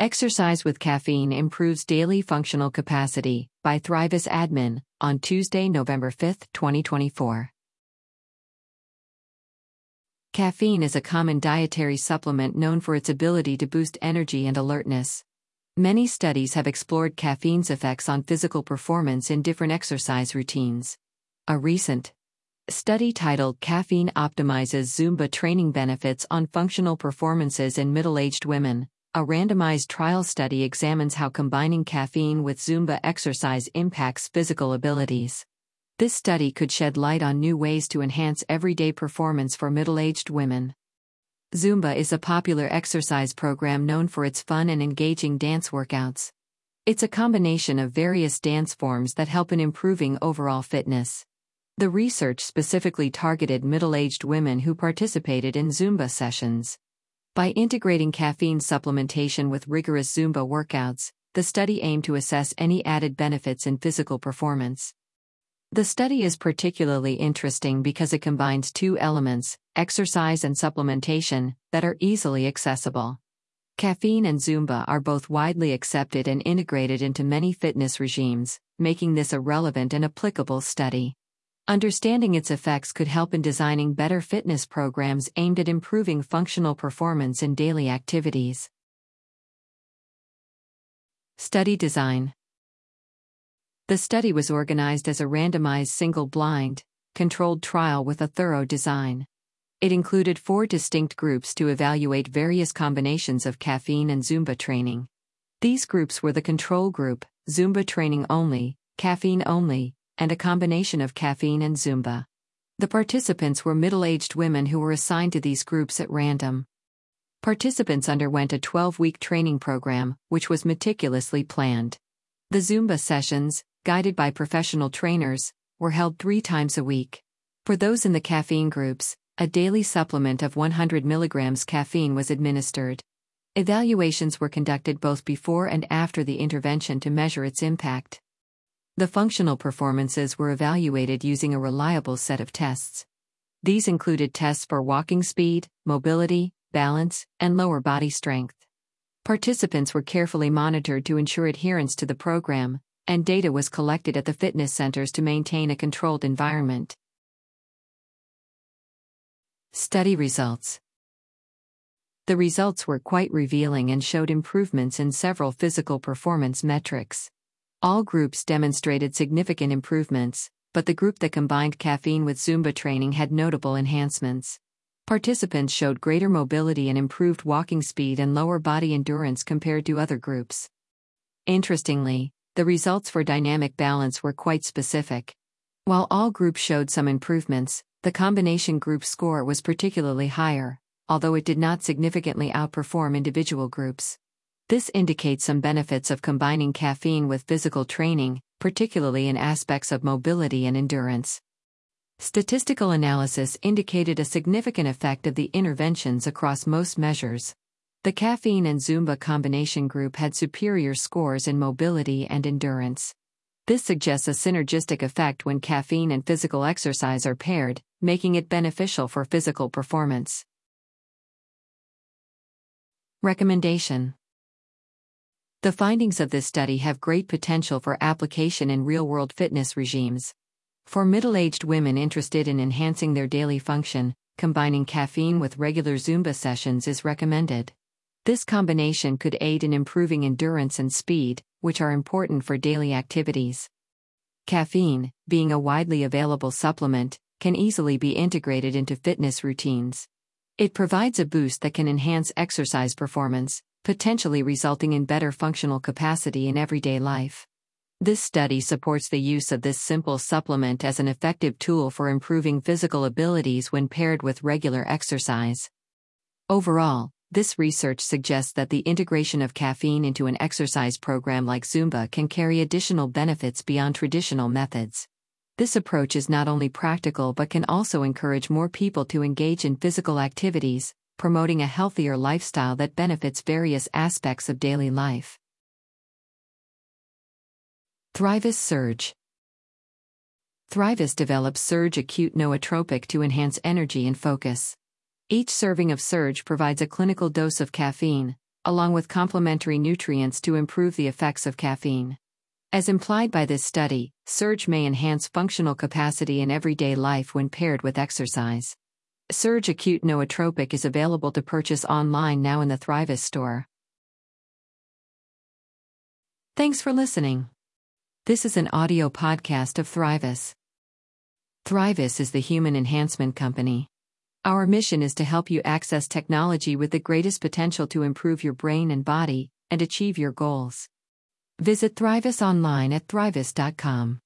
Exercise with Caffeine Improves Daily Functional Capacity, by Thrivis Admin, on Tuesday, November 5, 2024. Caffeine is a common dietary supplement known for its ability to boost energy and alertness. Many studies have explored caffeine's effects on physical performance in different exercise routines. A recent study titled Caffeine Optimizes Zumba Training Benefits on Functional Performances in Middle-Aged Women, a randomized trial study examines how combining caffeine with Zumba exercise impacts physical abilities. This study could shed light on new ways to enhance everyday performance for middle-aged women. Zumba is a popular exercise program known for its fun and engaging dance workouts. It's a combination of various dance forms that help in improving overall fitness. The research specifically targeted middle-aged women who participated in Zumba sessions. By integrating caffeine supplementation with rigorous Zumba workouts, the study aimed to assess any added benefits in physical performance. The study is particularly interesting because it combines two elements, exercise and supplementation, that are easily accessible. Caffeine and Zumba are both widely accepted and integrated into many fitness regimes, making this a relevant and applicable study. Understanding its effects could help in designing better fitness programs aimed at improving functional performance in daily activities. Study design. The study was organized as a randomized single-blind, controlled trial with a thorough design. It included 4 distinct groups to evaluate various combinations of caffeine and Zumba training. These groups were the control group, Zumba training only, caffeine only, and a combination of caffeine and Zumba. The participants were middle-aged women who were assigned to these groups at random. Participants underwent a 12-week training program, which was meticulously planned. The Zumba sessions, guided by professional trainers, were held 3 times a week. For those in the caffeine groups, a daily supplement of 100 mg caffeine was administered. Evaluations were conducted both before and after the intervention to measure its impact. The functional performances were evaluated using a reliable set of tests. These included tests for walking speed, mobility, balance, and lower body strength. Participants were carefully monitored to ensure adherence to the program, and data was collected at the fitness centers to maintain a controlled environment. Study results. The results were quite revealing and showed improvements in several physical performance metrics. All groups demonstrated significant improvements, but the group that combined caffeine with Zumba training had notable enhancements. Participants showed greater mobility and improved walking speed and lower body endurance compared to other groups. Interestingly, the results for dynamic balance were quite specific. While all groups showed some improvements, the combination group score was particularly higher, although it did not significantly outperform individual groups. This indicates some benefits of combining caffeine with physical training, particularly in aspects of mobility and endurance. Statistical analysis indicated a significant effect of the interventions across most measures. The caffeine and Zumba combination group had superior scores in mobility and endurance. This suggests a synergistic effect when caffeine and physical exercise are paired, making it beneficial for physical performance. Recommendation. The findings of this study have great potential for application in real-world fitness regimes. For middle-aged women interested in enhancing their daily function, combining caffeine with regular Zumba sessions is recommended. This combination could aid in improving endurance and speed, which are important for daily activities. Caffeine, being a widely available supplement, can easily be integrated into fitness routines. It provides a boost that can enhance exercise performance, potentially resulting in better functional capacity in everyday life. This study supports the use of this simple supplement as an effective tool for improving physical abilities when paired with regular exercise. Overall, this research suggests that the integration of caffeine into an exercise program like Zumba can carry additional benefits beyond traditional methods. This approach is not only practical but can also encourage more people to engage in physical activities, promoting a healthier lifestyle that benefits various aspects of daily life. Thrivis Surge. Thrivis develops Surge Acute Nootropic to enhance energy and focus. Each serving of Surge provides a clinical dose of caffeine, along with complementary nutrients to improve the effects of caffeine. As implied by this study, Surge may enhance functional capacity in everyday life when paired with exercise. Surge Acute Nootropic is available to purchase online now in the Thrivis store. Thanks for listening. This is an audio podcast of Thrivis. Thrivis is the human enhancement company. Our mission is to help you access technology with the greatest potential to improve your brain and body and achieve your goals. Visit Thrivis online at thrivis.com.